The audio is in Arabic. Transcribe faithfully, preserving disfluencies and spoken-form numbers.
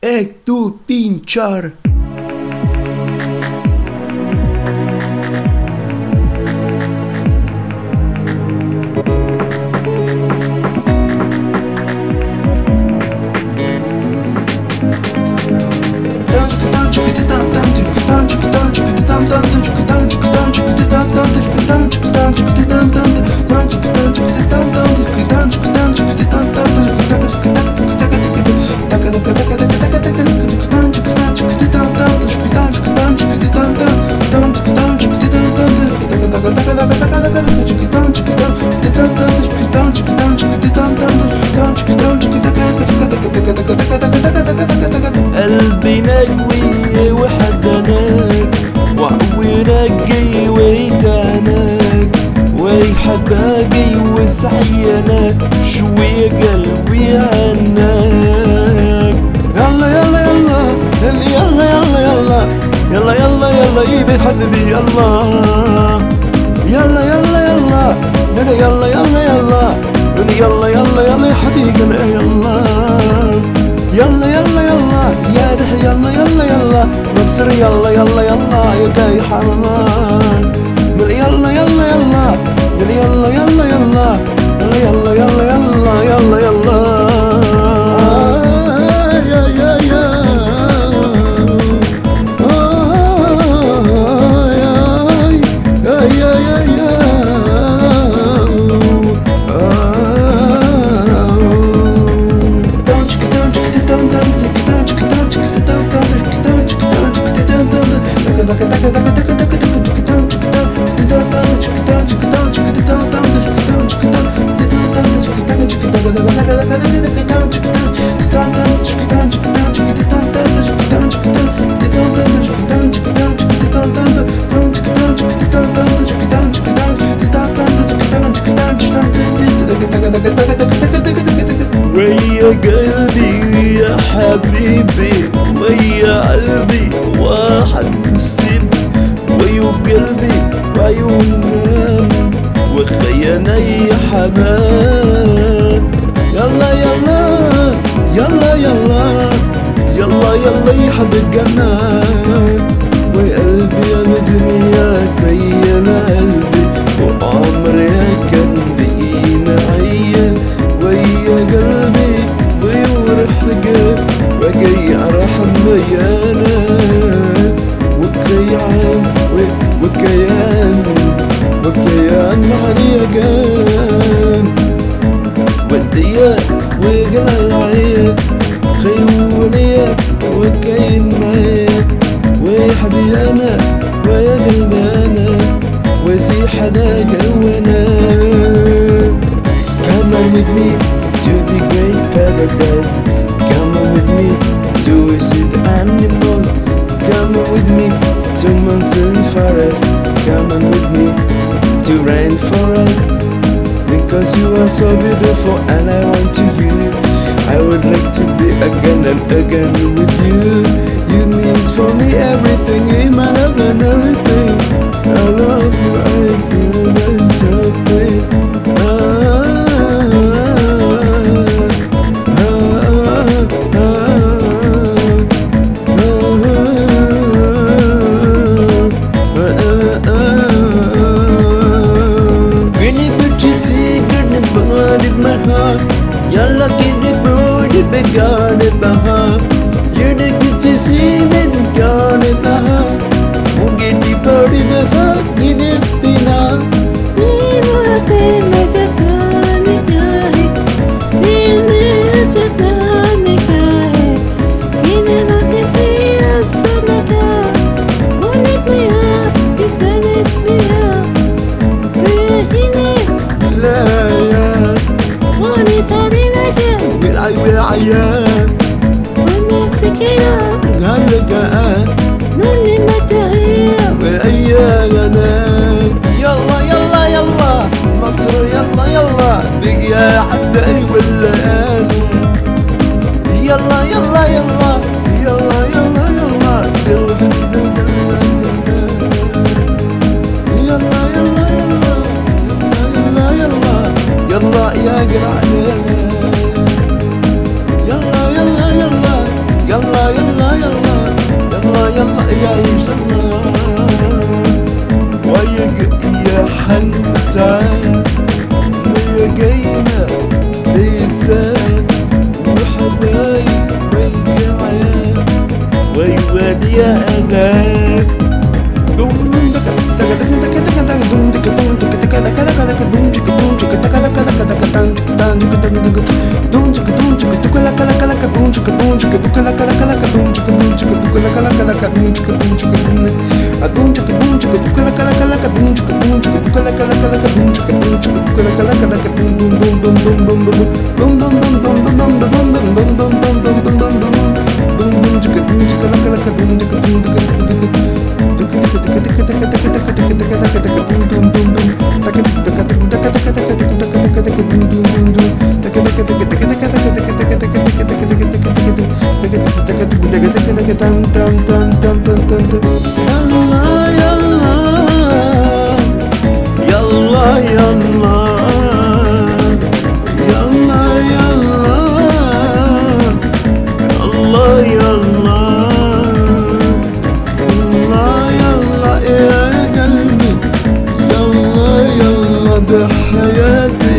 एक दो तीन चार قلبي نقوي وحدناك وعوينك ويتعناك ويحباقي وسعيناك شوي قلبي عناك. يلا يلا يلا يلا يلا يلا يلا يلا يلا يبي حبيبي يلا يلا يلا يلا يلا يلا يلا يلا يلا يلا يلا يا حبيبي يلا يلا يلا يلا يا دح يلا يلا يلا مصر يلا يلا يلا يا جاي حرمان من يلا يلا يلا من يلا يلا يلا يلا يلا يلا يلا يلا يا يا يا ويا قلبي يا حبيبي ويا قلبي واحد نسيب ويا قلبي وعيونهم وخياني يا حماد. يلا يلا يلا يلا يلا يلا يا حبيب جنات ويا قلبي انا دنياك بين قلبي وعمري كان بقي معايا ويا قلبي ويورحقك وجاي ارحم ويانا وكيان وكيان وكيان عليكان ودياك وقلعي خيونية وكاين معايا ويا حبيبي انا ويا قلبي انا وزيح انا جوانا. Come on with me to the great paradise. Come on with me to visit the animal. Come on with me to mountain forest. Come on with me to rainforest. Because you are so beautiful and I want to you. I would like to be again and again with you. You mean for me everything, in my love and everything. I love you, I can't stop it. يلا كده بودي بجانبها يريد تسي من جانبها وجدي بودي بها جنب بنا بينا بينا جباني كاهي بينا جباني كاهي هنا ما كتي السمكة ونبيها تبنت بها هنا لا يا واني صاري بالعي والعيان والناس كده هلقاء نوني متهيأ والأيام. يلا يلا يلا مصر يلا يلا بقيا حباي ولا أنا يلا يلا يلا يلا يلا يلا يلا يلا يلا يلا يلا يلا يا قرع يلا يلا يلا يلا يلا يلا يلا يلا يا يلا ويق يا حن تعال يا جينا بيسان وحبايب ويقعان ويواد يا أمان بحياتي